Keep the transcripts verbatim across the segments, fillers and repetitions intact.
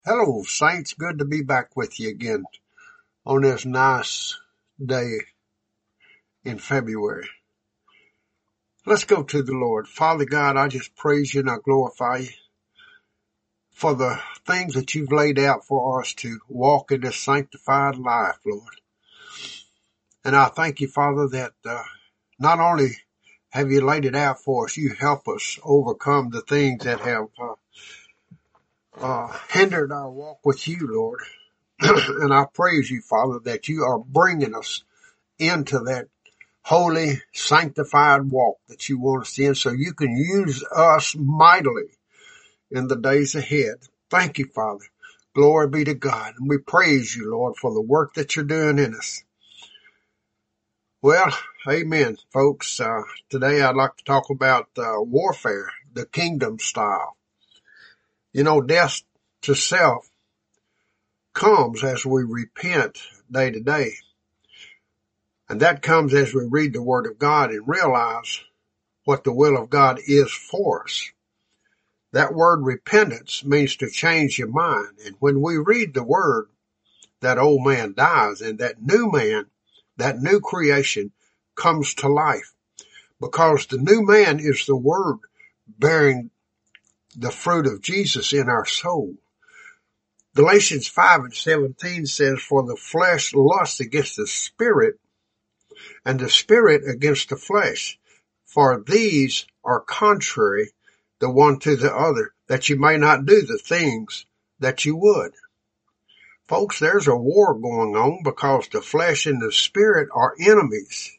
Hello, Saints. Good to be back with you again on this nice day in February. Let's go to the Lord. Father God, I just praise you and I glorify you for the things that you've laid out for us to walk in this sanctified life, Lord. And I thank you, Father, that uh, not only have you laid it out for us, you help us overcome the things that have uh, uh, hindered our walk with you, Lord. And I praise you, Father, that you are bringing us into that holy, sanctified walk that you want us in so you can use us mightily in the days ahead. Thank you, Father. Glory be to God. And we praise you, Lord, for the work that you're doing in us. Well, amen, folks. Uh, today I'd like to talk about uh, warfare, the kingdom style. You know, death to self comes as we repent day to day. And that comes as we read the Word of God and realize what the will of God is for us. That word repentance means to change your mind. And when we read the Word, that old man dies and that new man, that new creation comes to life. Because the new man is the Word bearing the fruit of Jesus in our soul. Galatians five and seventeen says, for the flesh lusts against the spirit, and the spirit against the flesh. For these are contrary the one to the other, that you may not do the things that you would. Folks, there's a war going on because the flesh and the spirit are enemies.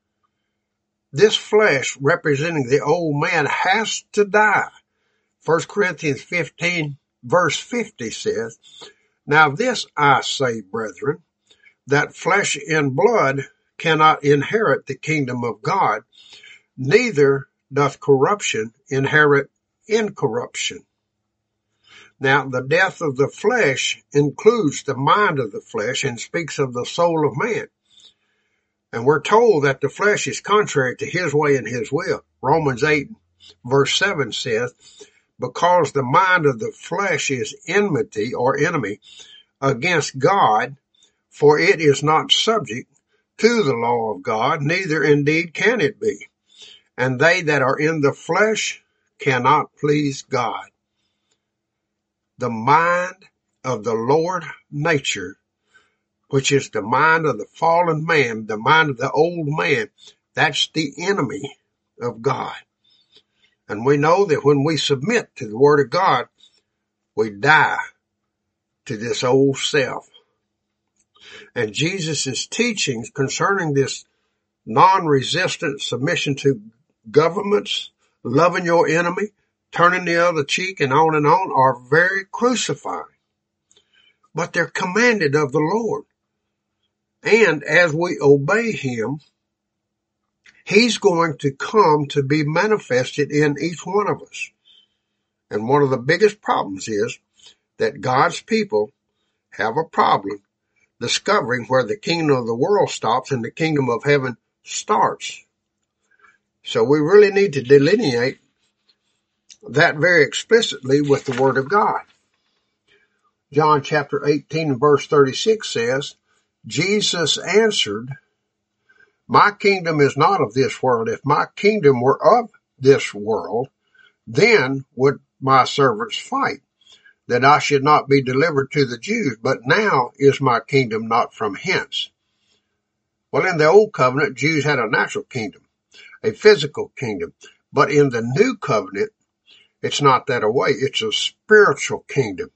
This flesh, representing the old man, has to die. First Corinthians fifteen verse fifty says, now this I say, brethren, that flesh and blood cannot inherit the kingdom of God, neither doth corruption inherit incorruption. Now, the death of the flesh includes the mind of the flesh and speaks of the soul of man. And we're told that the flesh is contrary to his way and his will. Romans eight verse seven says, because the mind of the flesh is enmity or enemy against God, for it is not subject to the law of God, neither indeed can it be. And they that are in the flesh cannot please God. The mind of the Lord nature, which is the mind of the fallen man, the mind of the old man, that's the enemy of God. And we know that when we submit to the Word of God, we die to this old self. And Jesus' teachings concerning this non-resistant submission to governments, loving your enemy, turning the other cheek, and on and on are very crucifying. But they're commanded of the Lord. And as we obey Him, He's going to come to be manifested in each one of us. And one of the biggest problems is that God's people have a problem discovering where the kingdom of the world stops and the kingdom of heaven starts. So we really need to delineate that very explicitly with the Word of God. John chapter eighteen verse thirty-six says, Jesus answered, my kingdom is not of this world. If my kingdom were of this world, then would my servants fight, that I should not be delivered to the Jews. But now is my kingdom not from hence. Well, in the old covenant, Jews had a natural kingdom, a physical kingdom. But in the new covenant, it's not that way. It's a spiritual kingdom.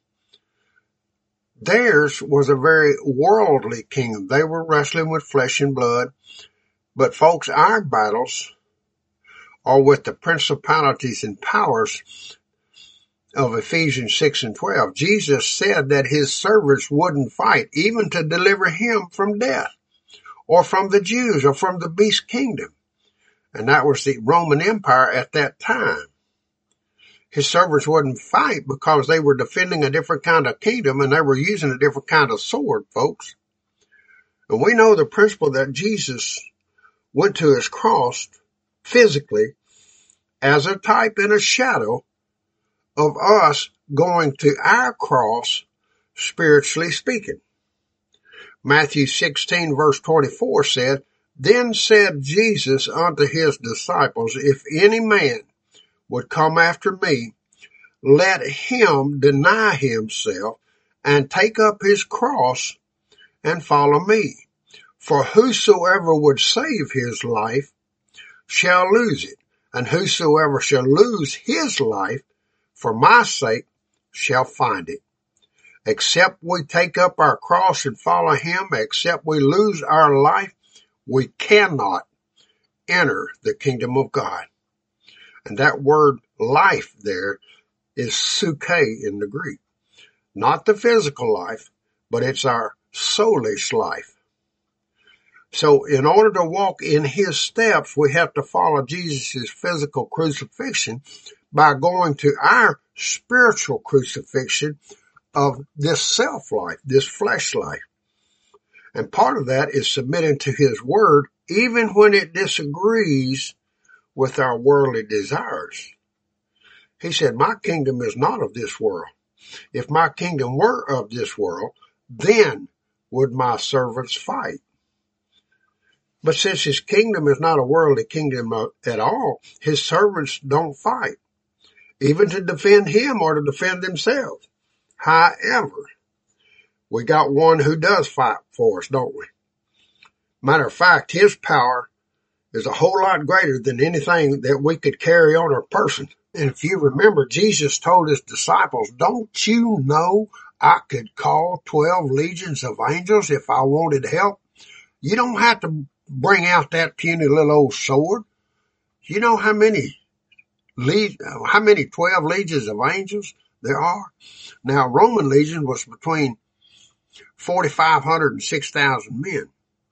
Theirs was a very worldly kingdom. They were wrestling with flesh and blood. But folks, our battles are with the principalities and powers of Ephesians six and twelve. Jesus said that his servants wouldn't fight even to deliver him from death or from the Jews or from the beast kingdom. And that was the Roman Empire at that time. His servants wouldn't fight because they were defending a different kind of kingdom and they were using a different kind of sword, folks. And we know the principle that Jesus went to his cross physically as a type and a shadow of us going to our cross spiritually speaking. Matthew sixteen verse twenty-four said, Then said Jesus unto his disciples, If any man would come after me, let him deny himself and take up his cross and follow me. For whosoever would save his life shall lose it, and whosoever shall lose his life for my sake shall find it. Except we take up our cross and follow him, except we lose our life, we cannot enter the kingdom of God. And that word life there is suke in the Greek. Not the physical life, but it's our soulish life. So in order to walk in his steps, we have to follow Jesus' physical crucifixion by going to our spiritual crucifixion of this self-life, this flesh life. And part of that is submitting to his word, even when it disagrees with our worldly desires. He said, my kingdom is not of this world. If my kingdom were of this world, then would my servants fight. But since his kingdom is not a worldly kingdom at all, his servants don't fight, even to defend him or to defend themselves. However, we got one who does fight for us, don't we? Matter of fact, his power is a whole lot greater than anything that we could carry on our person. And if you remember, Jesus told his disciples, don't you know I could call twelve legions of angels if I wanted help? You don't have to bring out that puny little old sword. You know how many, how many twelve legions of angels there are? Now, Roman legion was between forty-five hundred and six thousand men.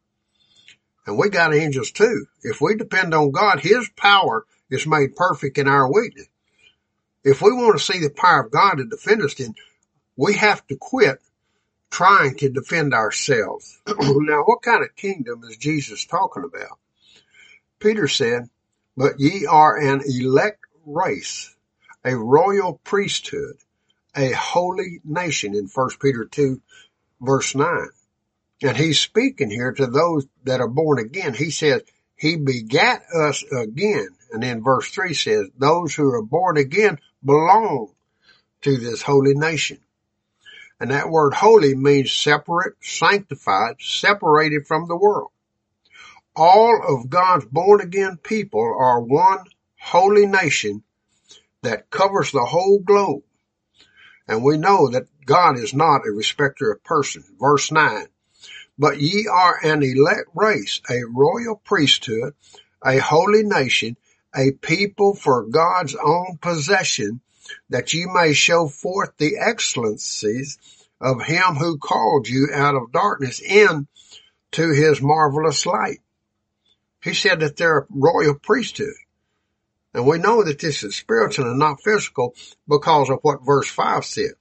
And we got angels too. If we depend on God, his power is made perfect in our weakness. If we want to see the power of God to defend us, then we have to quit trying to defend ourselves. Now, what kind of kingdom is Jesus talking about? Peter said, but ye are an elect race, a royal priesthood, a holy nation in First Peter two, verse nine. And he's speaking here to those that are born again. He says, he begat us again. And then verse three says, those who are born again belong to this holy nation. And that word holy means separate, sanctified, separated from the world. All of God's born again people are one holy nation that covers the whole globe. And we know that God is not a respecter of persons. Verse nine. But ye are an elect race, a royal priesthood, a holy nation, a people for God's own possession, that ye may show forth the excellencies of him who called you out of darkness into his marvelous light. He said that they're a royal priesthood. And we know that this is spiritual and not physical because of what verse five said.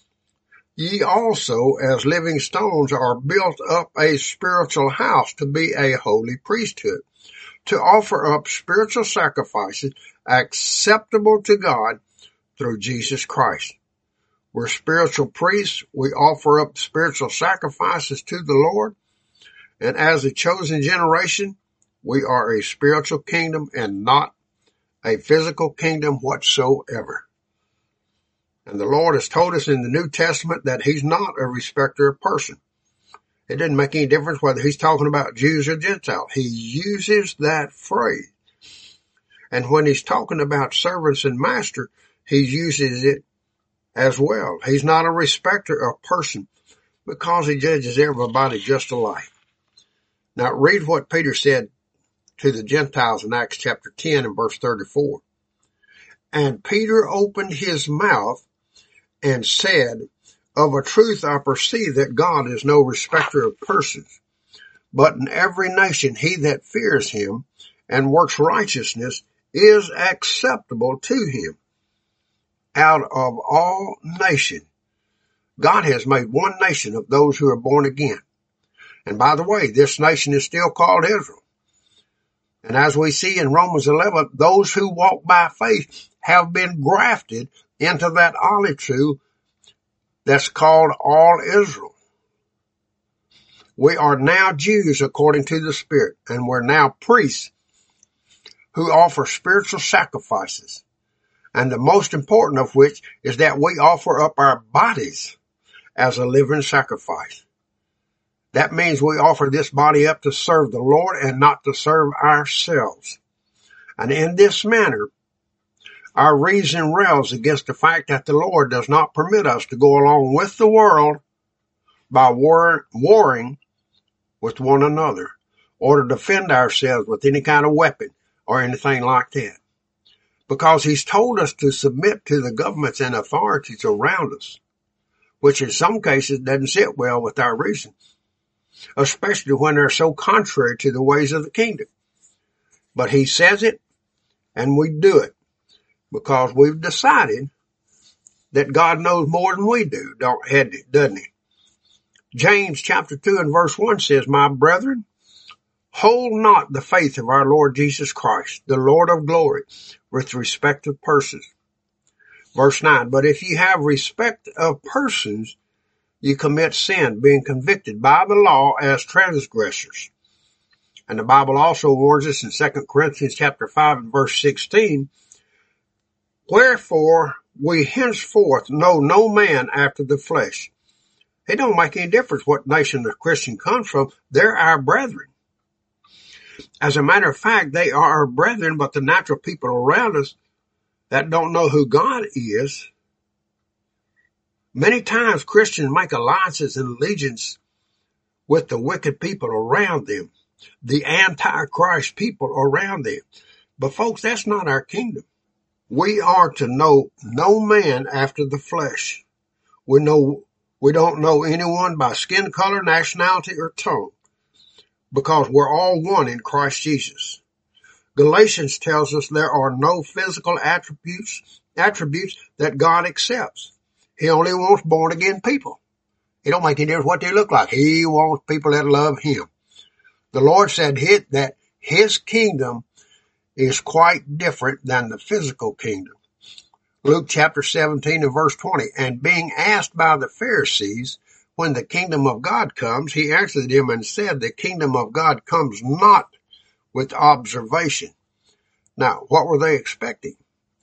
Ye also, as living stones, are built up a spiritual house to be a holy priesthood, to offer up spiritual sacrifices acceptable to God through Jesus Christ. We're spiritual priests. We offer up spiritual sacrifices to the Lord. And as a chosen generation, we are a spiritual kingdom and not a physical kingdom whatsoever. And the Lord has told us in the New Testament that he's not a respecter of person. It doesn't make any difference whether he's talking about Jews or Gentiles. He uses that phrase. And when he's talking about servants and master, he uses it as well. He's not a respecter of person because he judges everybody just alike. Now read what Peter said to the Gentiles in Acts chapter ten and verse thirty-four. And Peter opened his mouth and said, of a truth I perceive that God is no respecter of persons, but in every nation he that fears him and works righteousness is acceptable to him. Out of all nations, God has made one nation of those who are born again. And by the way, this nation is still called Israel. And as we see in Romans eleven, those who walk by faith have been grafted into that olive tree that's called all Israel. We are now Jews according to the Spirit, and we're now priests who offer spiritual sacrifices. And the most important of which is that we offer up our bodies as a living sacrifice. That means we offer this body up to serve the Lord and not to serve ourselves. And in this manner, our reason rails against the fact that the Lord does not permit us to go along with the world by war, warring with one another or to defend ourselves with any kind of weapon or anything like that. Because he's told us to submit to the governments and authorities around us, which in some cases doesn't sit well with our reason, especially when they're so contrary to the ways of the kingdom. But he says it and we do it because we've decided that God knows more than we do, don't, doesn't he? James chapter two and verse one says, "My brethren, hold not the faith of our Lord Jesus Christ, the Lord of glory, with respect of persons." Verse nine, "But if ye have respect of persons, you commit sin, being convicted by the law as transgressors." And the Bible also warns us in Second Corinthians chapter five and verse sixteen, "Wherefore we henceforth know no man after the flesh." It don't make any difference what nation the Christian comes from. They're our brethren. As a matter of fact, they are our brethren, but the natural people around us that don't know who God is, many times Christians make alliances and allegiance with the wicked people around them, the antichrist people around them. But folks, that's not our kingdom. We are to know no man after the flesh. We know, we don't know anyone by skin color, nationality, or tongue, because we're all one in Christ Jesus. Galatians tells us there are no physical attributes, attributes that God accepts. He only wants born again people. It don't make any difference what they look like. He wants people that love him. The Lord said his, that his kingdom is quite different than the physical kingdom. Luke chapter seventeen and verse twenty, "And being asked by the Pharisees when the kingdom of God comes, he answered them and said, the kingdom of God comes not with observation." Now, what were they expecting?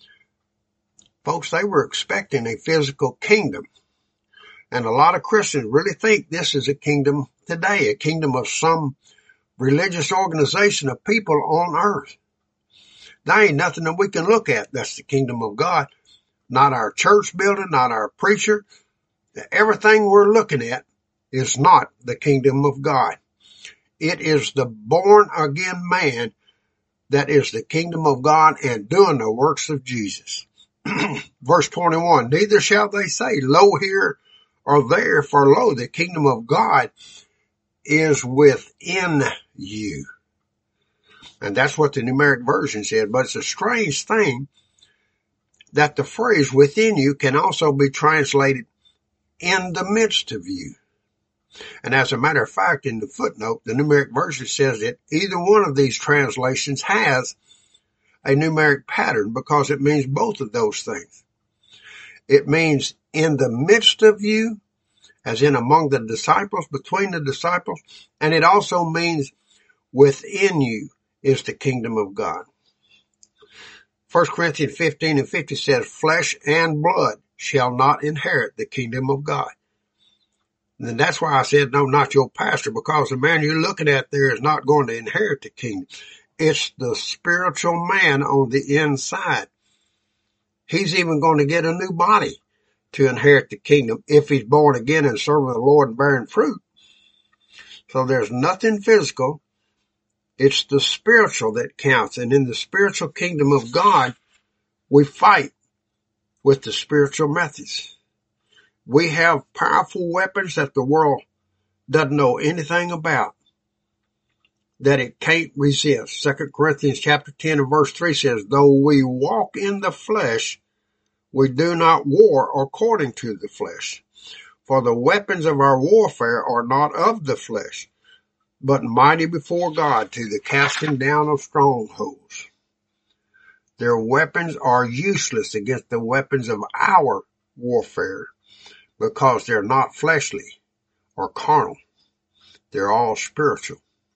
Folks, they were expecting a physical kingdom. And a lot of Christians really think this is a kingdom today, a kingdom of some religious organization of people on earth. There ain't nothing that we can look at that's the kingdom of God. Not our church building, not our preacher. Everything we're looking at is not the kingdom of God. It is the born again man that is the kingdom of God and doing the works of Jesus. Verse twenty-one, "Neither shall they say, lo here or there, for lo, the kingdom of God is within you." And that's what the Numeric version said. But it's a strange thing that the phrase "within you" can also be translated "in the midst of you." And as a matter of fact, in the footnote, the Numeric version says that either one of these translations has a numeric pattern because it means both of those things. It means in the midst of you, as in among the disciples, between the disciples, and it also means within you is the kingdom of God. First Corinthians fifteen and fifty says, "Flesh and blood shall not inherit the kingdom of God." And that's why I said, no, not your pastor, because the man you're looking at there is not going to inherit the kingdom. It's the spiritual man on the inside. He's even going to get a new body to inherit the kingdom if he's born again and serving the Lord and bearing fruit. So there's nothing physical. It's the spiritual that counts. And in the spiritual kingdom of God, we fight with the spiritual methods. We have powerful weapons that the world doesn't know anything about, that it can't resist. Second Corinthians chapter ten and verse three says, "Though we walk in the flesh, we do not war according to the flesh. For the weapons of our warfare are not of the flesh, but mighty before God to the casting down of strongholds." Their weapons are useless against the weapons of our warfare, because they're not fleshly or carnal. They're all spiritual.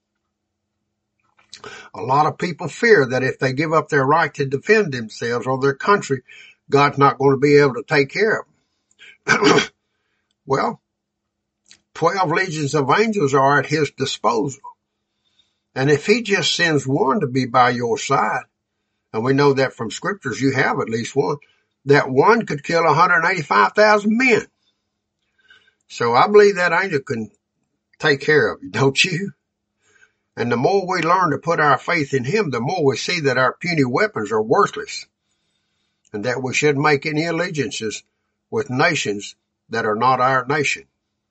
A lot of people fear that if they give up their right to defend themselves or their country, God's not going to be able to take care of them. Well, twelve legions of angels are at his disposal. And if he just sends one to be by your side, and we know that from scriptures you have at least one, that one could kill one hundred eighty-five thousand men. So I believe that angel can take care of you, don't you? And the more we learn to put our faith in him, the more we see that our puny weapons are worthless, and that we should make any allegiances with nations that are not our nation.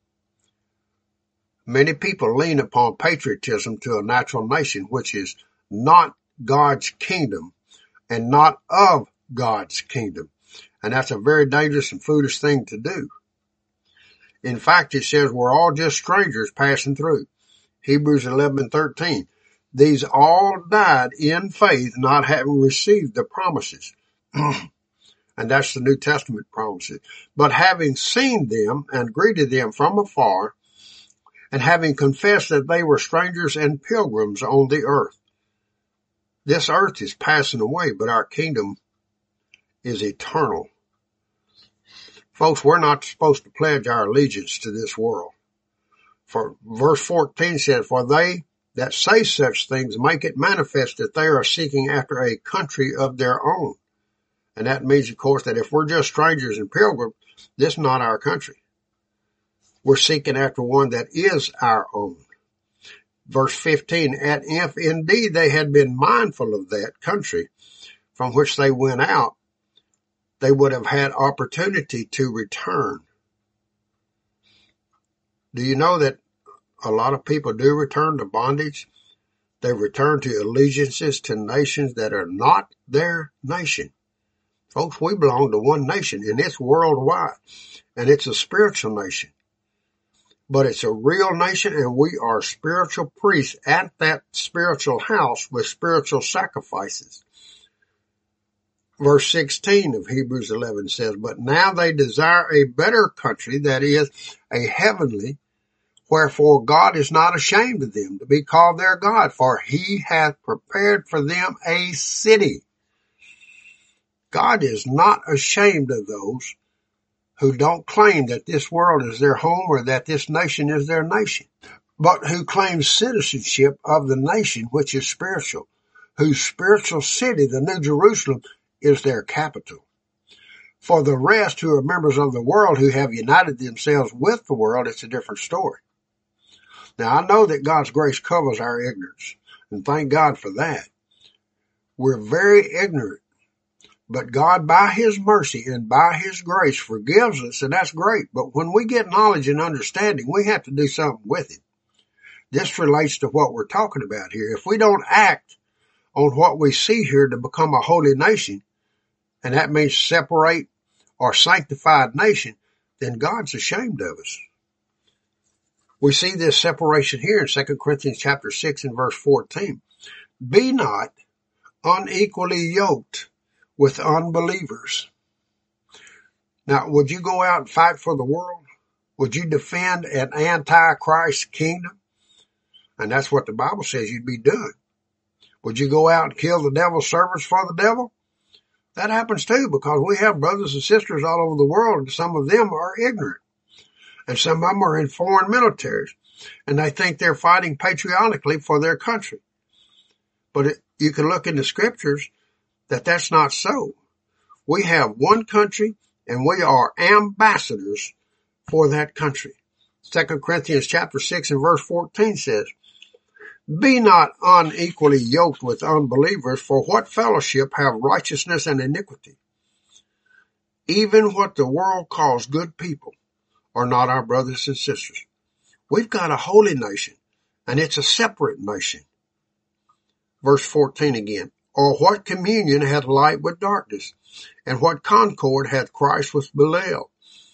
Many people lean upon patriotism to a natural nation, which is not God's kingdom and not of God's kingdom. And that's a very dangerous and foolish thing to do. In fact, it says we're all just strangers passing through. Hebrews eleven and thirteen. These all died in faith, not having received the promises. And that's the New Testament promises. But having seen them and greeted them from afar, and having confessed that they were strangers and pilgrims on the earth. This earth is passing away, but our kingdom is eternal. Folks, we're not supposed to pledge our allegiance to this world. For verse fourteen said, for they that say such things make it manifest that they are seeking after a country of their own. And that means, of course, that if we're just strangers and pilgrims, this is not our country. We're seeking after one that is our own. Verse fifteen, and if indeed they had been mindful of that country from which they went out, they would have had opportunity to return. Do you know that a lot of people do return to bondage? They return to allegiances to nations that are not their nation. Folks, we belong to one nation, and it's worldwide, and it's a spiritual nation. But it's a real nation, and we are spiritual priests at that spiritual house with spiritual sacrifices. Verse sixteen of Hebrews eleven says, but now they desire a better country, that is, a heavenly, wherefore God is not ashamed of them to be called their God, for he hath prepared for them a city. God is not ashamed of those who don't claim that this world is their home or that this nation is their nation, but who claim citizenship of the nation which is spiritual, whose spiritual city, the New Jerusalem, is their capital. For the rest who are members of the world who have united themselves with the world, it's a different story. Now, I know that God's grace covers our ignorance, and thank God for that. We're very ignorant. But God, by his mercy and by his grace, forgives us, and that's great. But when we get knowledge and understanding, we have to do something with it. This relates to what we're talking about here. If we don't act on what we see here to become a holy nation, and that means separate or sanctified nation, then God's ashamed of us. We see this separation here in Second Corinthians chapter six and verse fourteen. Be not unequally yoked with unbelievers. Now, would you go out and fight for the world? Would you defend an antichrist kingdom? And that's what the Bible says you'd be doing. Would you go out and kill the devil's servants for the devil? That happens too, because we have brothers and sisters all over the world, and some of them are ignorant. And some of them are in foreign militaries, and they think they're fighting patriotically for their country. But it, you can look in the scriptures that that's not so. We have one country, and we are ambassadors for that country. Second Corinthians chapter six and verse fourteen says, be not unequally yoked with unbelievers, for what fellowship have righteousness and iniquity? Even what the world calls good people are not our brothers and sisters. We've got a holy nation, and it's a separate nation. Verse fourteen again. Or what communion hath light with darkness? And what concord hath Christ with Belial?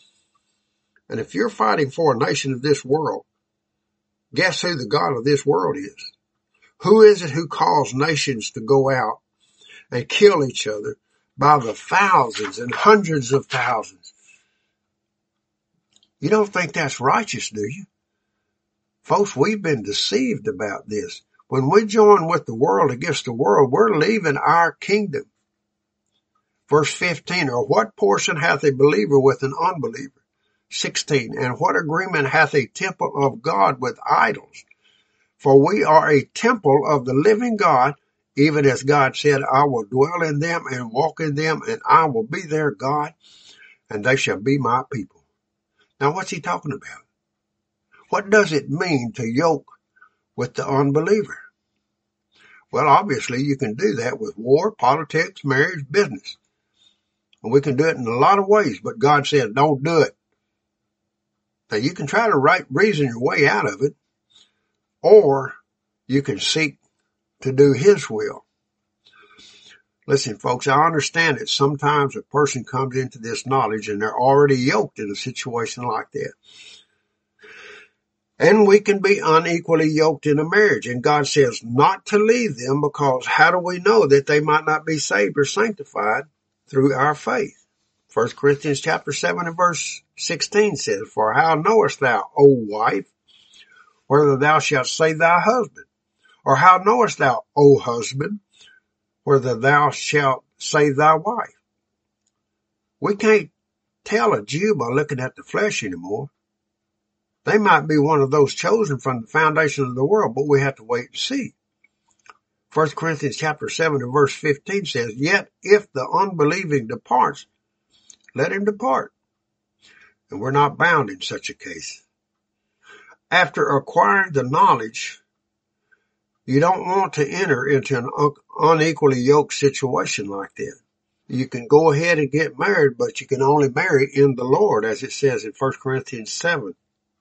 And if you're fighting for a nation of this world, guess who the God of this world is? Who is it who caused nations to go out and kill each other by the thousands and hundreds of thousands? You don't think that's righteous, do you? Folks, we've been deceived about this. When we join with the world against the world, we're leaving our kingdom. Verse fifteen, or what portion hath a believer with an unbeliever? sixteen, and what agreement hath a temple of God with idols? For we are a temple of the living God, even as God said, I will dwell in them and walk in them, and I will be their God, and they shall be my people. Now, what's he talking about? What does it mean to yoke with the unbeliever? Well, obviously, you can do that with war, politics, marriage, business. And we can do it in a lot of ways, but God said, don't do it. Now, you can try to right reason your way out of it, or you can seek to do his will. Listen, folks, I understand that sometimes a person comes into this knowledge and they're already yoked in a situation like that. And we can be unequally yoked in a marriage. And God says not to leave them, because how do we know that they might not be saved or sanctified through our faith? First Corinthians chapter seven and verse sixteen says, for how knowest thou, O wife, whether thou shalt save thy husband? Or how knowest thou, O husband, whether thou shalt save thy wife? We can't tell a Jew by looking at the flesh anymore. They might be one of those chosen from the foundation of the world, but we have to wait and see. First Corinthians chapter seven and verse fifteen says, yet if the unbelieving departs, let him depart. And we're not bound in such a case. After acquiring the knowledge, you don't want to enter into an unequally yoked situation like that. You can go ahead and get married, but you can only marry in the Lord, as it says in First Corinthians seven.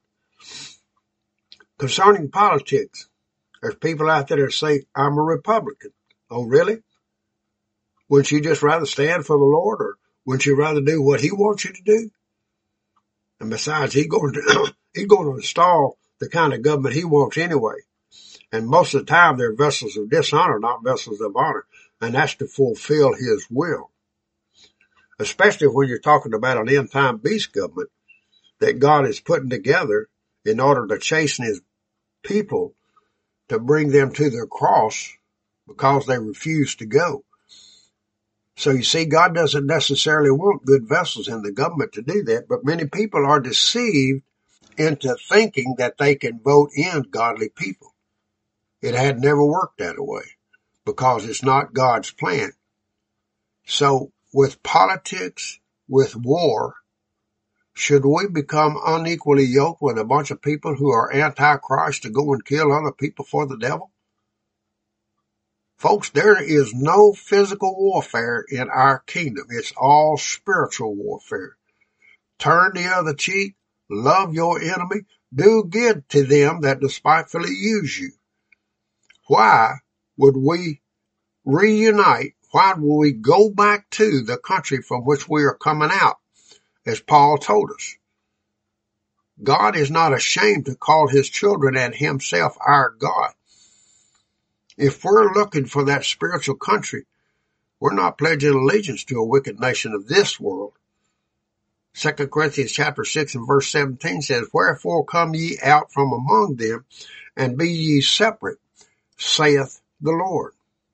Concerning politics, there's people out there that say, I'm a Republican. Oh, really? Wouldn't you just rather stand for the Lord, or wouldn't you rather do what he wants you to do? And besides, he's going to, he's going to install the kind of government he wants anyway. And most of the time, they're vessels of dishonor, not vessels of honor. And that's to fulfill his will. Especially when you're talking about an end-time beast government that God is putting together in order to chasten his people, to bring them to their cross because they refuse to go. So you see, God doesn't necessarily want good vessels in the government to do that, but many people are deceived into thinking that they can vote in godly people. It had never worked that way, because it's not God's plan. So with politics, with war, should we become unequally yoked with a bunch of people who are anti-Christ to go and kill other people for the devil? Folks, there is no physical warfare in our kingdom. It's all spiritual warfare. Turn the other cheek, love your enemy, do good to them that despitefully use you. Why would we reunite? Why would we go back to the country from which we are coming out, as Paul told us? God is not ashamed to call his children and himself our God. If we're looking for that spiritual country, we're not pledging allegiance to a wicked nation of this world. Second Corinthians chapter six and verse seventeen says, wherefore come ye out from among them, and be ye separate, saith the Lord.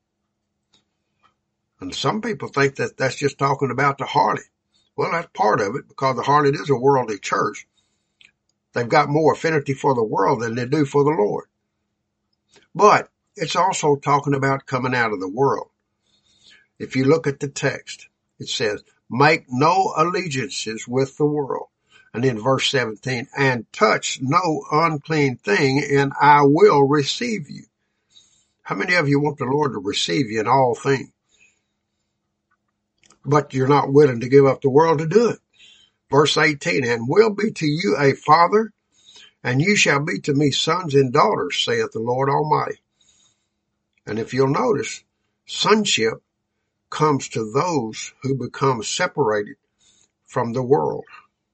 And some people think that that's just talking about the harlot. Well, that's part of it, because the harlot is a worldly church. They've got more affinity for the world than they do for the Lord. But it's also talking about coming out of the world. If you look at the text, it says, make no allegiances with the world. And in verse seventeen, and touch no unclean thing, and I will receive you. How many of you want the Lord to receive you in all things? But you're not willing to give up the world to do it. Verse eighteen, and will be to you a father, and you shall be to me sons and daughters, saith the Lord Almighty. And if you'll notice, sonship comes to those who become separated from the world.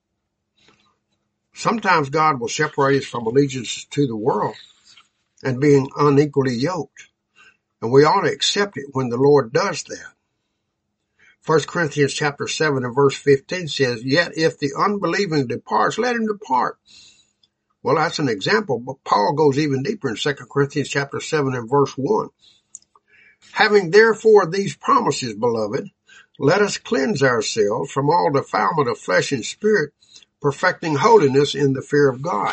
Sometimes God will separate us from allegiance to the world and being unequally yoked. And we ought to accept it when the Lord does that. First Corinthians chapter seven and verse fifteen says, yet if the unbelieving departs, let him depart. Well, that's an example, but Paul goes even deeper in Second Corinthians chapter seven and verse one. Having therefore these promises, beloved, let us cleanse ourselves from all defilement of flesh and spirit, perfecting holiness in the fear of God.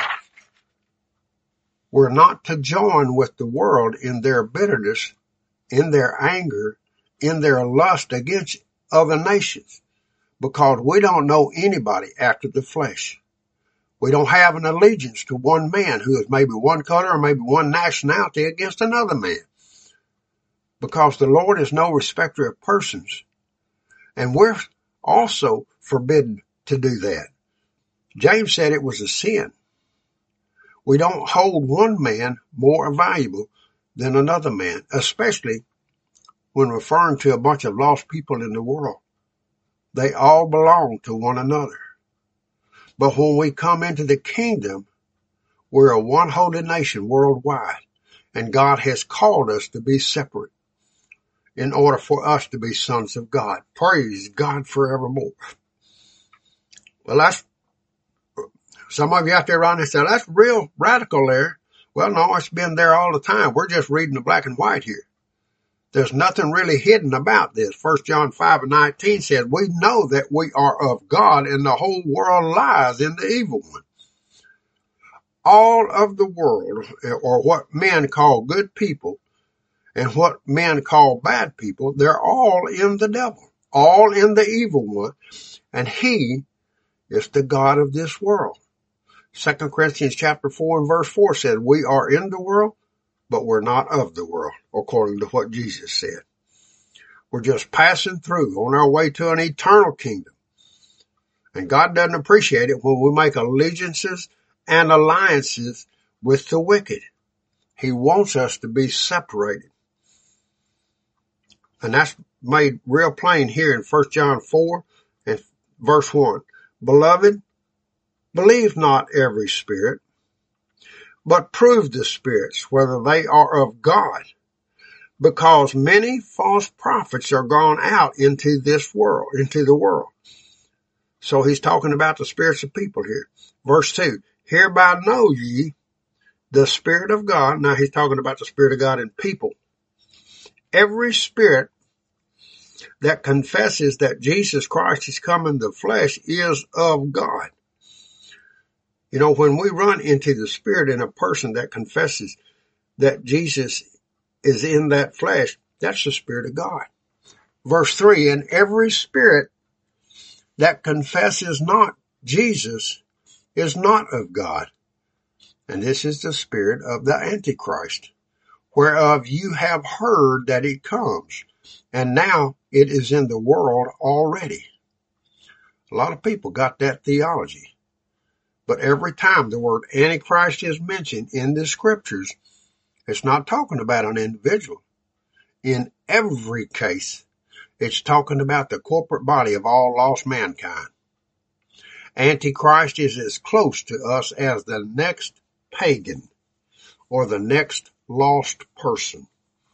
We're not to join with the world in their bitterness, in their anger, in their lust against other nations, because we don't know anybody after the flesh. We don't have an allegiance to one man who is maybe one color or maybe one nationality against another man, because the Lord is no respecter of persons. And we're also forbidden to do that. James said it was a sin. We don't hold one man more valuable than another man, especially when referring to a bunch of lost people in the world. They all belong to one another. But when we come into the kingdom, we're a one holy nation worldwide, and God has called us to be separate in order for us to be sons of God. Praise God forevermore. Well, that's, some of you out there around there say, that's real radical there. Well, no, it's been there all the time. We're just reading the black and white here. There's nothing really hidden about this. First John five and nineteen says, we know that we are of God and the whole world lies in the evil one. All of the world, or what men call good people and what men call bad people, they're all in the devil, all in the evil one, and he is the God of this world. Second Corinthians chapter four and verse four said, we are in the world, but we're not of the world, according to what Jesus said. We're just passing through on our way to an eternal kingdom. And God doesn't appreciate it when we make allegiances and alliances with the wicked. He wants us to be separated. And that's made real plain here in First John four and verse one. Beloved, believe not every spirit, but prove the spirits, whether they are of God, because many false prophets are gone out into this world, into the world. So he's talking about the spirits of people here. Verse two, hereby know ye the Spirit of God. Now he's talking about the Spirit of God in people. Every spirit that confesses that Jesus Christ is come in the flesh is of God. You know, when we run into the Spirit in a person that confesses that Jesus is in that flesh, that's the Spirit of God. Verse three, and every spirit that confesses not Jesus is not of God. And this is the spirit of the Antichrist, whereof you have heard that it comes, and now it is in the world already. A lot of people got that theology. But every time the word Antichrist is mentioned in the scriptures, it's not talking about an individual. In every case, it's talking about the corporate body of all lost mankind. Antichrist is as close to us as the next pagan or the next lost person.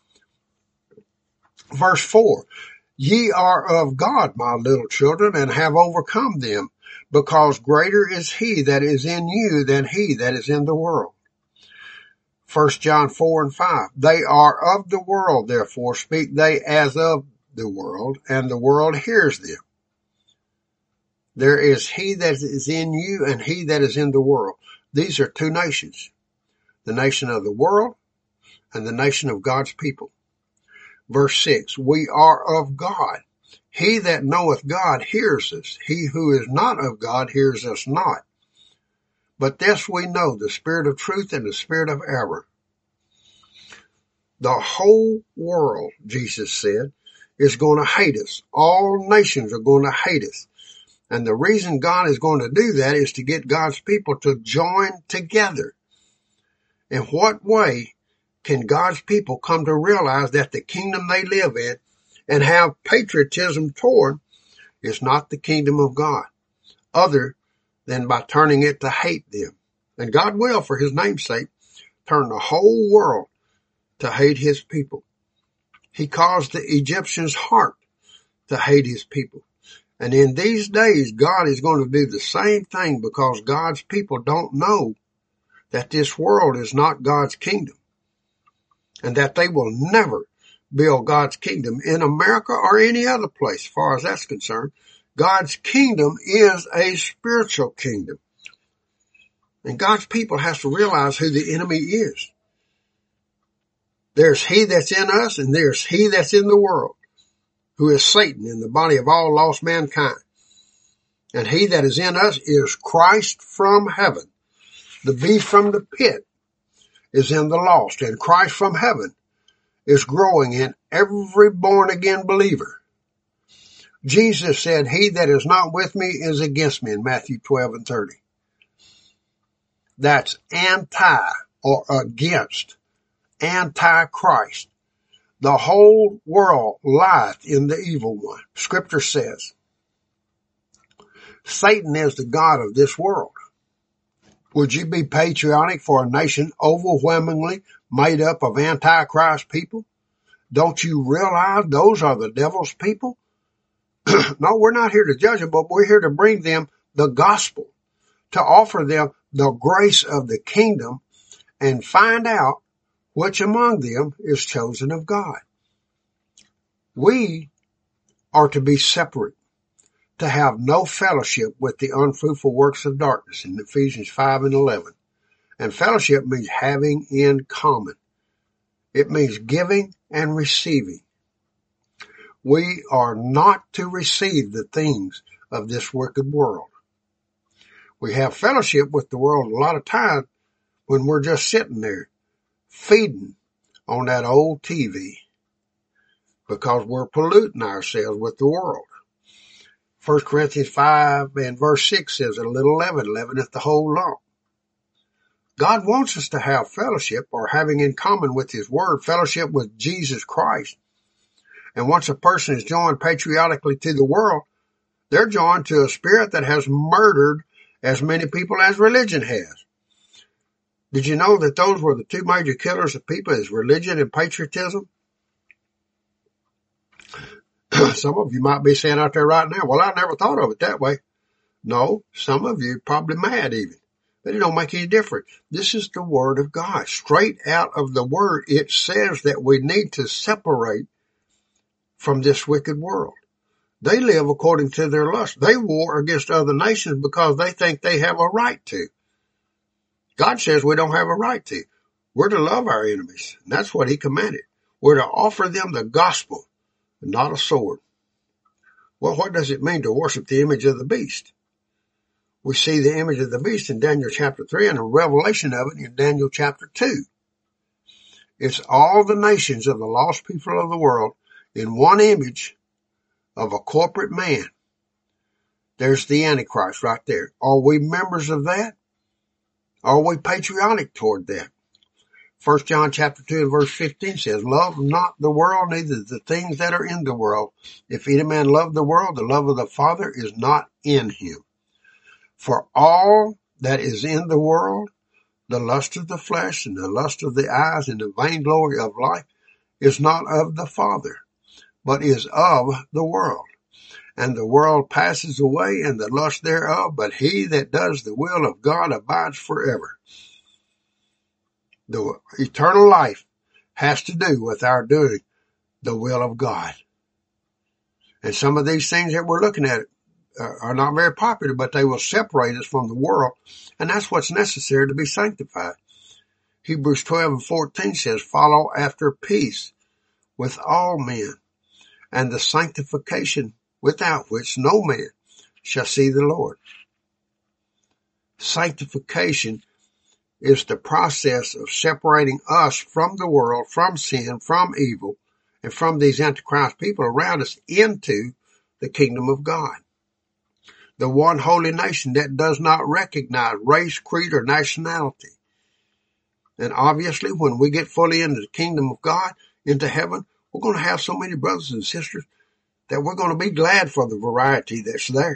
Verse four, ye are of God, my little children, and have overcome them, because greater is he that is in you than he that is in the world. First John four and five, they are of the world, therefore speak they as of the world, and the world hears them. There is he that is in you and he that is in the world. These are two nations, the nation of the world and the nation of God's people. Verse six, we are of God. He that knoweth God hears us. He who is not of God hears us not. But this we know, the spirit of truth and the spirit of error. The whole world, Jesus said, is going to hate us. All nations are going to hate us. And the reason God is going to do that is to get God's people to join together. In what way can God's people come to realize that the kingdom they live in and have patriotism toward is not the kingdom of God, other than by turning it to hate them? And God will, for his name's sake, turn the whole world to hate his people. He caused the Egyptians' heart to hate his people. And in these days, God is going to do the same thing because God's people don't know that this world is not God's kingdom and that they will never build God's kingdom in America or any other place as far as that's concerned. God's kingdom is a spiritual kingdom. And God's people has to realize who the enemy is. There's he that's in us and there's he that's in the world, who is Satan in the body of all lost mankind. And he that is in us is Christ from heaven. The beast from the pit is in the lost, and Christ from heaven is growing in every born again believer. Jesus said, he that is not with me is against me in Matthew twelve and thirty. That's anti or against, anti-Christ. The whole world lieth in the evil one. Scripture says, Satan is the god of this world. Would you be patriotic for a nation overwhelmingly made up of anti-Christ people? Don't you realize those are the devil's people? No, we're not here to judge them, but we're here to bring them the gospel, to offer them the grace of the kingdom and find out which among them is chosen of God. We are to be separate, to have no fellowship with the unfruitful works of darkness in Ephesians five and eleven. And fellowship means having in common. It means giving and receiving. We are not to receive the things of this wicked world. We have fellowship with the world a lot of times when we're just sitting there feeding on that old T V because we're polluting ourselves with the world. First Corinthians five and verse six says, a little leaven leaveneth the whole lump. God wants us to have fellowship or having in common with his word, fellowship with Jesus Christ. And once a person is joined patriotically to the world, they're joined to a spirit that has murdered as many people as religion has. Did you know that those were the two major killers of people, is religion and patriotism? Some of you might be saying out there right now, well, I never thought of it that way. No, some of you are probably mad even. But it don't make any difference. This is the word of God. Straight out of the word, it says that we need to separate from this wicked world. They live according to their lust. They war against other nations because they think they have a right to. God says we don't have a right to. We're to love our enemies. And that's what he commanded. We're to offer them the gospel, not a sword. Well, what does it mean to worship the image of the beast? We see the image of the beast in Daniel chapter three and a revelation of it in Daniel chapter two. It's all the nations of the lost people of the world in one image of a corporate man. There's the Antichrist right there. Are we members of that? Are we patriotic toward that? First John chapter two and verse fifteen says, love not the world, neither the things that are in the world. If any man love the world, the love of the Father is not in him. For all that is in the world, the lust of the flesh and the lust of the eyes and the vainglory of life is not of the Father, but is of the world. And the world passes away and the lust thereof, but he that does the will of God abides forever. The eternal life has to do with our doing the will of God. And some of these things that we're looking at are not very popular, but they will separate us from the world. And that's what's necessary to be sanctified. Hebrews twelve and fourteen says, follow after peace with all men, and the sanctification without which no man shall see the Lord. Sanctification is the process of separating us from the world, from sin, from evil, and from these antichrist people around us into the kingdom of God. The one holy nation that does not recognize race, creed, or nationality. And obviously, when we get fully into the kingdom of God, into heaven, we're going to have so many brothers and sisters that we're going to be glad for the variety that's there.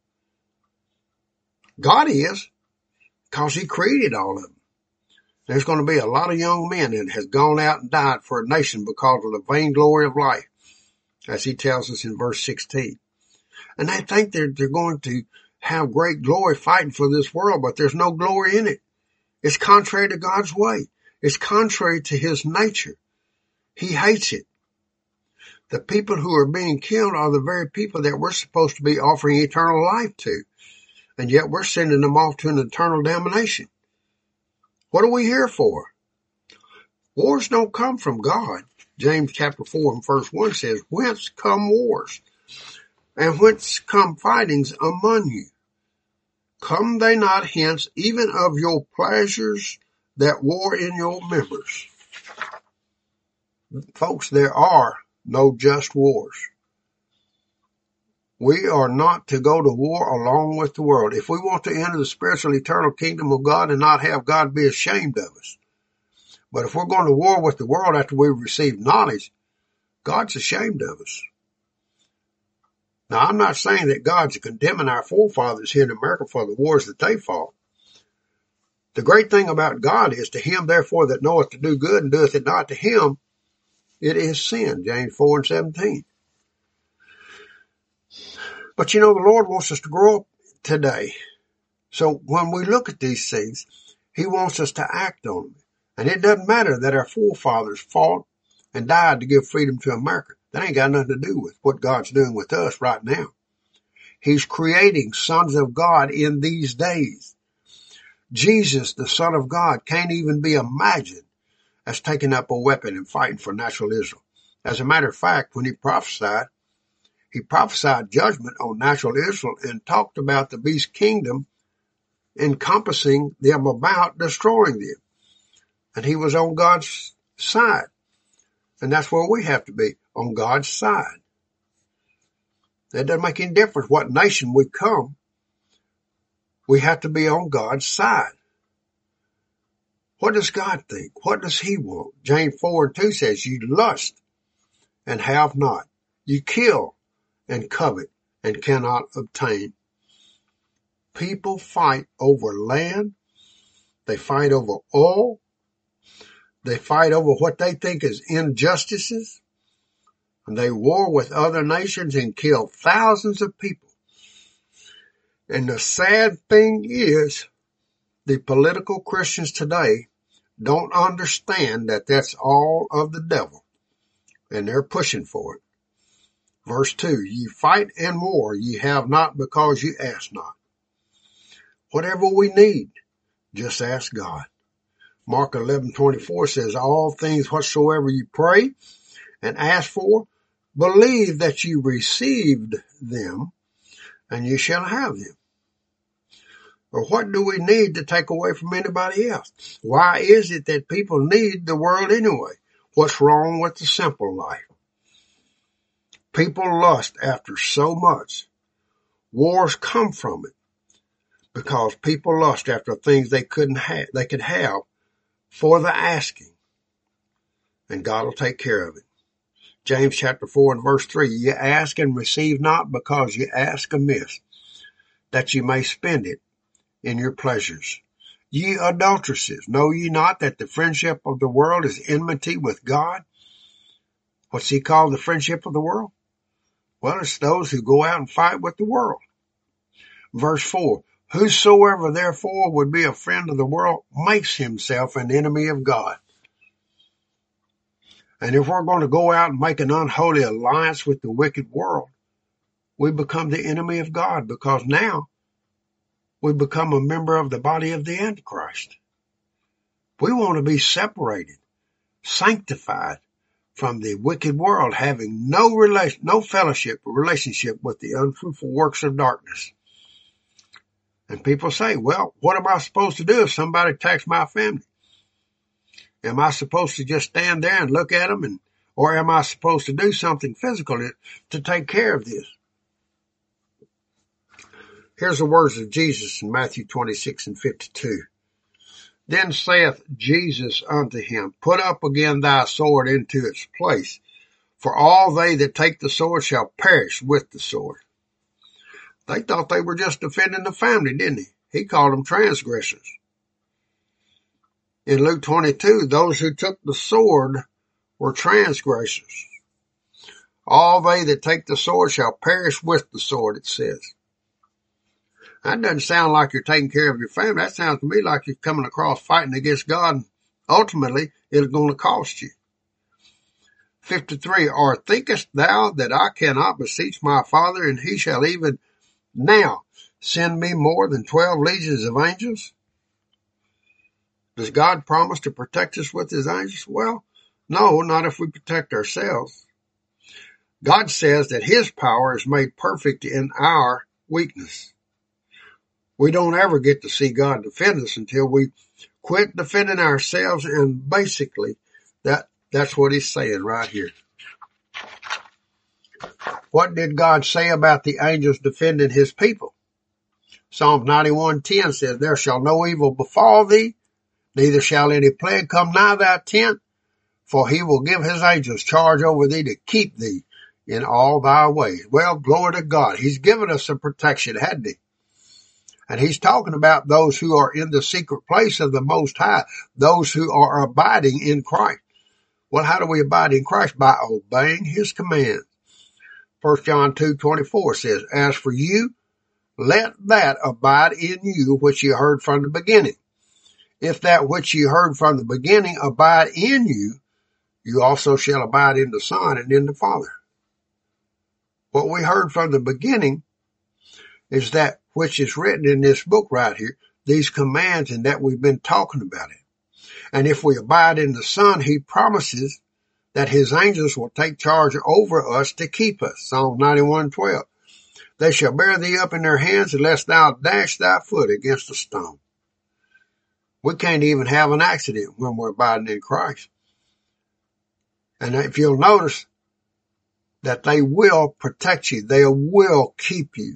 God is, because he created all of them. There's going to be a lot of young men that has gone out and died for a nation because of the vainglory of life. as he tells us in verse sixteen. And they think they're, they're going to have great glory fighting for this world, but there's no glory in it. It's contrary to God's way. It's contrary to his nature. He hates it. The people who are being killed are the very people that we're supposed to be offering eternal life to. And yet we're sending them off to an eternal damnation. What are we here for? Wars don't come from God. James chapter four and verse one says, whence come wars? And whence come fightings among you? Come they not hence, even of your pleasures that war in your members? Folks, there are no just wars. We are not to go to war along with the world. If we want to enter the spiritual eternal kingdom of God and not have God be ashamed of us. But if we're going to war with the world after we've received knowledge, God's ashamed of us. Now, I'm not saying that God's condemning our forefathers here in America for the wars that they fought. The great thing about God is, to him therefore that knoweth to do good and doeth it not, to him it is sin. James four and seventeen. But you know, the Lord wants us to grow up today. So when we look at these things, he wants us to act on them. And it doesn't matter that our forefathers fought and died to give freedom to America. That ain't got nothing to do with what God's doing with us right now. He's creating sons of God in these days. Jesus, the Son of God, can't even be imagined as taking up a weapon and fighting for natural Israel. As a matter of fact, when he prophesied, he prophesied judgment on natural Israel and talked about the beast kingdom encompassing them about destroying them. And he was on God's side. And that's where we have to be, on God's side. That doesn't make any difference what nation we come. We have to be on God's side. What does God think? What does he want? James four and two says, you lust and have not. You kill and covet and cannot obtain. People fight over land. They fight over oil. They fight over what they think is injustices. And they war with other nations and kill thousands of people. And the sad thing is, the political Christians today don't understand that that's all of the devil. And they're pushing for it. Verse two, ye fight and war, ye have not because ye ask not. Whatever we need, just ask God. Mark eleven twenty-four says, all things whatsoever you pray and ask for, believe that you received them, and you shall have them. Or what do we need to take away from anybody else? Why is it that people need the world anyway? What's wrong with the simple life? People lust after so much. Wars come from it because people lust after things they couldn't have, they could have for the asking. And God will take care of it. James chapter four and verse three, ye ask and receive not because ye ask amiss, that ye may spend it in your pleasures. Ye adulteresses, know ye not that the friendship of the world is enmity with God? What's he called the friendship of the world? Well, it's those who go out and fight with the world. Verse four, whosoever therefore would be a friend of the world makes himself an enemy of God. And if we're going to go out and make an unholy alliance with the wicked world, we become the enemy of God, because now we become a member of the body of the Antichrist. We want to be separated, sanctified from the wicked world, having no relation, no fellowship or relationship with the unfruitful works of darkness. And people say, well, what am I supposed to do if somebody attacks my family? Am I supposed to just stand there and look at them, and, or am I supposed to do something physical to, to take care of this? Here's the words of Jesus in Matthew twenty-six and fifty-two. Then saith Jesus unto him, put up again thy sword into its place, for all they that take the sword shall perish with the sword. They thought they were just defending the family, didn't he? He called them transgressors. In Luke twenty-two, those who took the sword were transgressors. All they that take the sword shall perish with the sword, it says. That doesn't sound like you're taking care of your family. That sounds to me like you're coming across fighting against God, and ultimately it's going to cost you. fifty-three, or thinkest thou that I cannot beseech my Father, and he shall even now send me more than twelve legions of angels? Does God promise to protect us with his angels? Well, no, not if we protect ourselves. God says that his power is made perfect in our weakness. We don't ever get to see God defend us until we quit defending ourselves, and basically that, that's what he's saying right here. What did God say about the angels defending his people? Psalm ninety-one ten says, there shall no evil befall thee, neither shall any plague come nigh thy tent, for he will give his angels charge over thee to keep thee in all thy ways. Well, glory to God. He's given us some protection, hadn't he? And he's talking about those who are in the secret place of the Most High, those who are abiding in Christ. Well, how do we abide in Christ? By obeying his commands. First John two twenty-four says, as for you, let that abide in you which you heard from the beginning. If that which you heard from the beginning abide in you, you also shall abide in the Son and in the Father. What we heard from the beginning is that which is written in this book right here, these commands, and that we've been talking about it. And if we abide in the Son, he promises that his angels will take charge over us to keep us. Psalm ninety-one twelve. They shall bear thee up in their hands, unless thou dash thy foot against a stone. We can't even have an accident when we're abiding in Christ. And if you'll notice that they will protect you, they will keep you.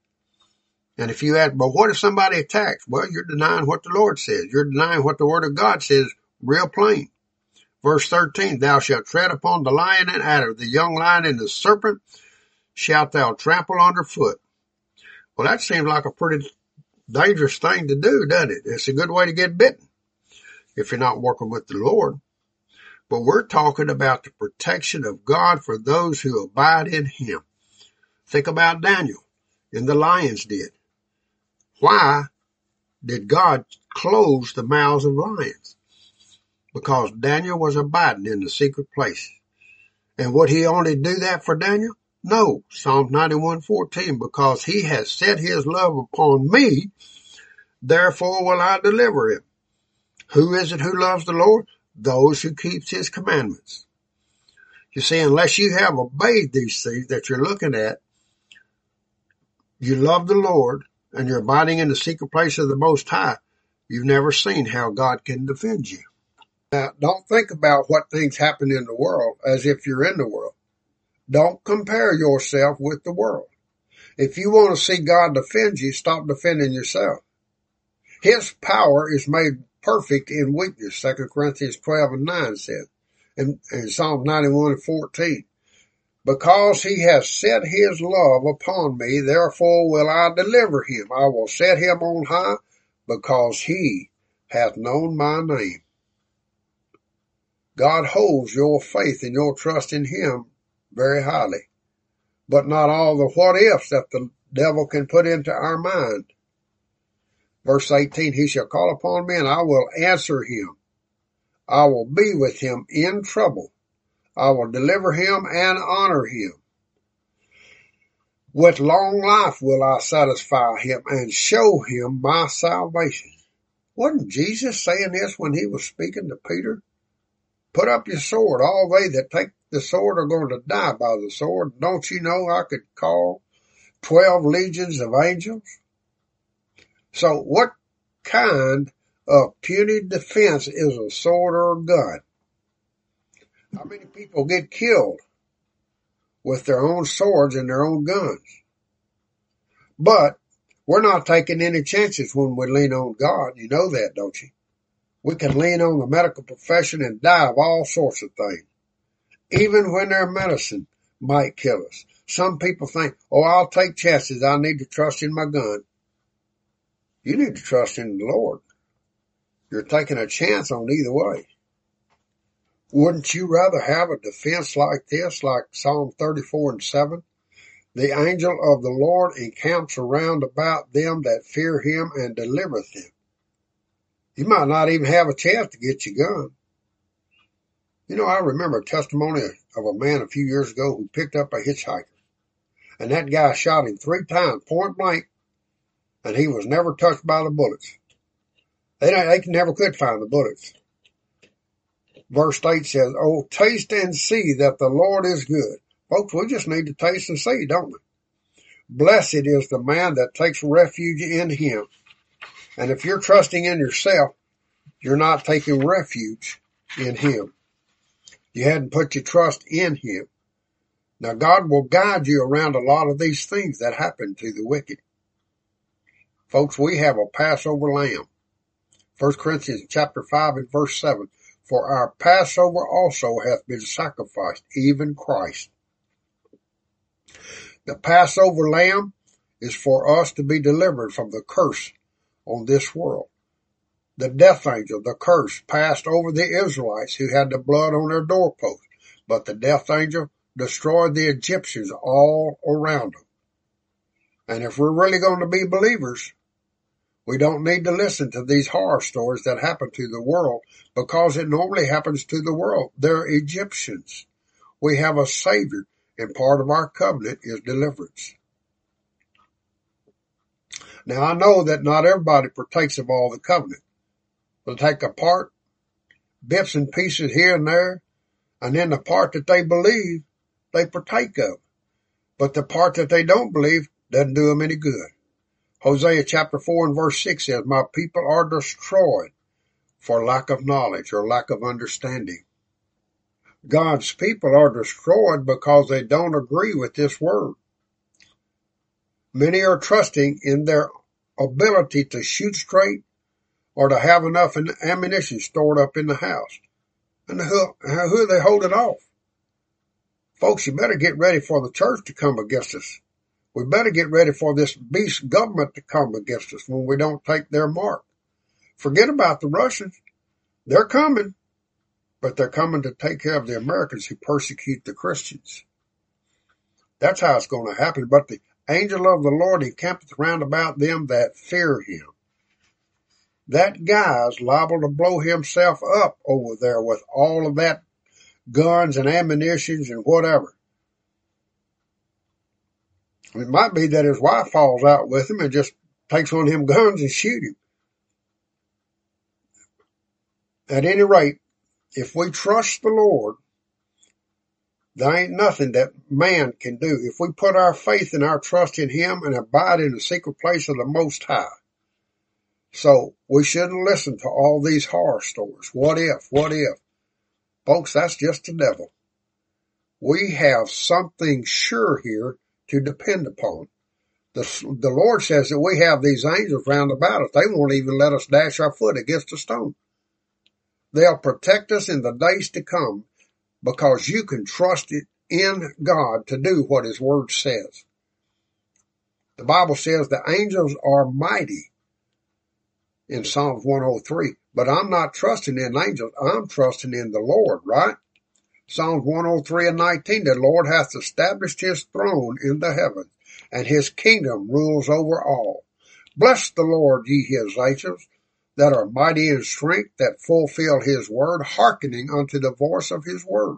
And if you ask, but what if somebody attacks? Well, you're denying what the Lord says. You're denying what the Word of God says real plain. Verse thirteen, thou shalt tread upon the lion and adder, the young lion and the serpent shalt thou trample underfoot. Well, that seems like a pretty dangerous thing to do, doesn't it? It's a good way to get bitten if you're not working with the Lord. But we're talking about the protection of God for those who abide in him. Think about Daniel in the lion's den. Why did God close the mouths of lions? Because Daniel was abiding in the secret place. And would he only do that for Daniel? No. Psalm ninety-one fourteen, because he has set his love upon me, therefore will I deliver him. Who is it who loves the Lord? Those who keeps his commandments. You see, unless you have obeyed these things that you're looking at, you love the Lord, and you're abiding in the secret place of the Most High, you've never seen how God can defend you. Now, don't think about what things happen in the world as if you're in the world. Don't compare yourself with the world. If you want to see God defend you, stop defending yourself. His power is made perfect in weakness, Second Corinthians twelve and nine says, and, and Psalm ninety-one and fourteen. Because he has set his love upon me, therefore will I deliver him. I will set him on high, because he hath known my name. God holds your faith and your trust in him very highly, but not all the what ifs that the devil can put into our mind. Verse eighteen, he shall call upon me and I will answer him. I will be with him in trouble. I will deliver him and honor him. With long life will I satisfy him and show him my salvation. Wasn't Jesus saying this when he was speaking to Peter? Put up your sword. All they that take the sword are going to die by the sword. Don't you know I could call twelve legions of angels? So what kind of puny defense is a sword or a gun? How many people get killed with their own swords and their own guns? But we're not taking any chances when we lean on God. You know that, don't you? We can lean on the medical profession and die of all sorts of things, even when their medicine might kill us. Some people think, oh, I'll take chances. I need to trust in my gun. You need to trust in the Lord. You're taking a chance on either way. Wouldn't you rather have a defense like this, like Psalm thirty-four and seven? The angel of the Lord encamps around about them that fear him and delivereth them. You might not even have a chance to get your gun. You know, I remember a testimony of a man a few years ago who picked up a hitchhiker. And that guy shot him three times, point blank, and he was never touched by the bullets. They, they never could find the bullets. Verse eight says, "Oh, taste and see that the Lord is good." Folks, we just need to taste and see, don't we? Blessed is the man that takes refuge in him. And if you're trusting in yourself, you're not taking refuge in him. You hadn't put your trust in him. Now, God will guide you around a lot of these things that happen to the wicked. Folks, we have a Passover lamb. First Corinthians chapter five and verse seven. "For our Passover also hath been sacrificed, even Christ." The Passover lamb is for us to be delivered from the curse on this world. The death angel, the curse, passed over the Israelites who had the blood on their doorposts, but the death angel destroyed the Egyptians all around them. And if we're really going to be believers, we don't need to listen to these horror stories that happen to the world, because it normally happens to the world. They're Egyptians. We have a Savior, and part of our covenant is deliverance. Now, I know that not everybody partakes of all the covenant. They'll take a part, bits and pieces here and there, and then the part that they believe, they partake of. But the part that they don't believe doesn't do them any good. Hosea chapter four and verse six says, "My people are destroyed for lack of knowledge," or lack of understanding. God's people are destroyed because they don't agree with this word. Many are trusting in their ability to shoot straight or to have enough ammunition stored up in the house. And who, who are they holding off? Folks, you better get ready for the church to come against us. We better get ready for this beast government to come against us when we don't take their mark. Forget about the Russians. They're coming, but they're coming to take care of the Americans who persecute the Christians. That's how it's going to happen. But the angel of the Lord encampeth round about them that fear him. That guy's liable to blow himself up over there with all of that guns and ammunitions and whatever. It might be that his wife falls out with him and just takes one of them guns and shoot him. At any rate, if we trust the Lord, there ain't nothing that man can do. If we put our faith and our trust in him and abide in the secret place of the Most High. So we shouldn't listen to all these horror stories. What if? What if? Folks, that's just the devil. We have something sure here to depend upon. The, the Lord says that we have these angels round about us. They won't even let us dash our foot against a stone. They'll protect us in the days to come because you can trust it in God to do what his word says. The Bible says the angels are mighty in Psalms one oh three, but I'm not trusting in angels. I'm trusting in the Lord, right? Psalms one oh three and nineteen, "The Lord hath established his throne in the heavens, and his kingdom rules over all. Bless the Lord, ye his angels, that are mighty in strength, that fulfill his word, hearkening unto the voice of his word."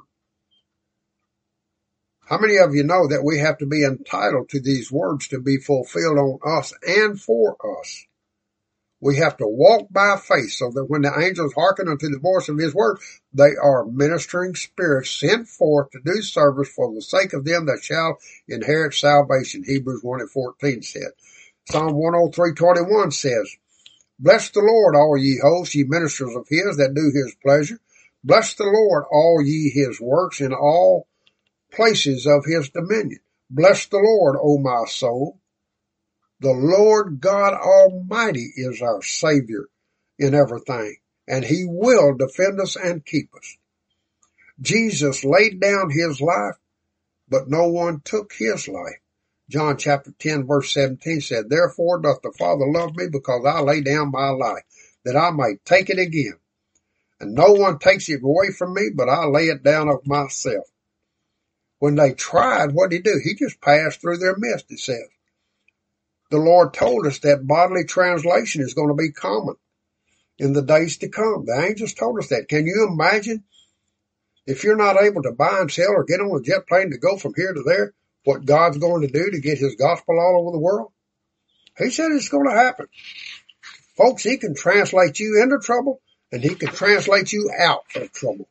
How many of you know that we have to be entitled to these words to be fulfilled on us and for us? We have to walk by faith so that when the angels hearken unto the voice of his word, they are ministering spirits sent forth to do service for the sake of them that shall inherit salvation. Hebrews one and fourteen said. Psalm one oh three twenty-one says, "Bless the Lord, all ye hosts, ye ministers of his that do his pleasure. Bless the Lord, all ye his works in all places of his dominion. Bless the Lord, O my soul. The Lord God Almighty is our Savior in everything, and he will defend us and keep us." Jesus laid down his life, but no one took his life. John chapter ten verse seventeen said, "Therefore doth the Father love me, because I lay down my life, that I might take it again. and no one takes it away from me, but I lay it down of myself. When they tried, what did he do? He just passed through their midst, it says. The Lord told us that bodily translation is going to be common in the days to come. The angels told us that. Can you imagine if you're not able to buy and sell or get on a jet plane to go from here to there, what God's going to do to get his gospel all over the world? He said it's going to happen. Folks, he can translate you into trouble, and he can translate you out of trouble.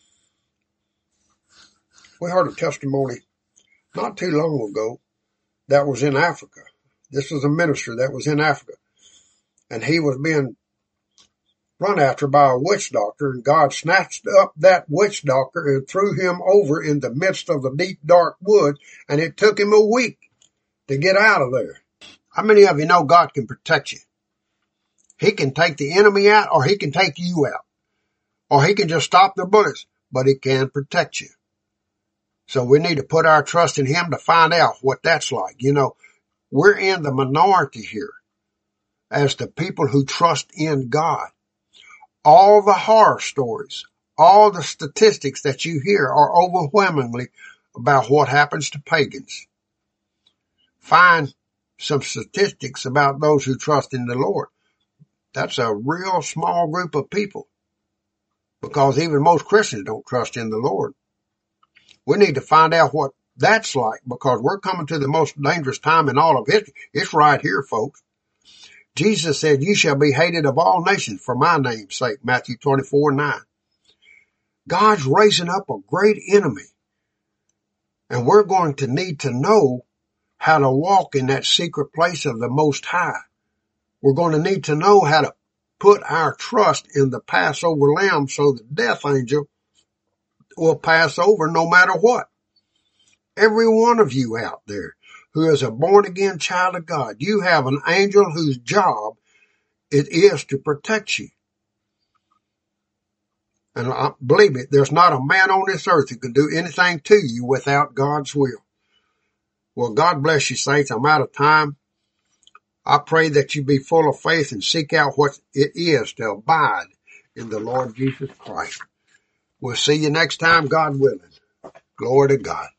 We heard a testimony not too long ago that was in Africa. This was a minister that was in Africa, and he was being run after by a witch doctor, and God snatched up that witch doctor and threw him over in the midst of the deep, dark woods, and it took him a week to get out of there. How many of you know God can protect you? He can take the enemy out, or he can take you out, or he can just stop the bullets, but he can protect you. So we need to put our trust in him to find out what that's like. You know, we're in the minority here as the people who trust in God. All the horror stories, all the statistics that you hear are overwhelmingly about what happens to pagans. Find some statistics about those who trust in the Lord. That's a real small group of people, because even most Christians don't trust in the Lord. We need to find out what that's like, because we're coming to the most dangerous time in all of history. It's right here, folks. Jesus said, you shall be hated of all nations for my name's sake, Matthew twenty-four nine. God's raising up a great enemy, and we're going to need to know how to walk in that secret place of the Most High. We're going to need to know how to put our trust in the Passover lamb so the death angel will pass over no matter what. Every one of you out there who is a born-again child of God, you have an angel whose job it is to protect you. And I, believe me, there's not a man on this earth who can do anything to you without God's will. Well, God bless you, saints. I'm out of time. I pray that you be full of faith and seek out what it is to abide in the Lord Jesus Christ. We'll see you next time, God willing. Glory to God.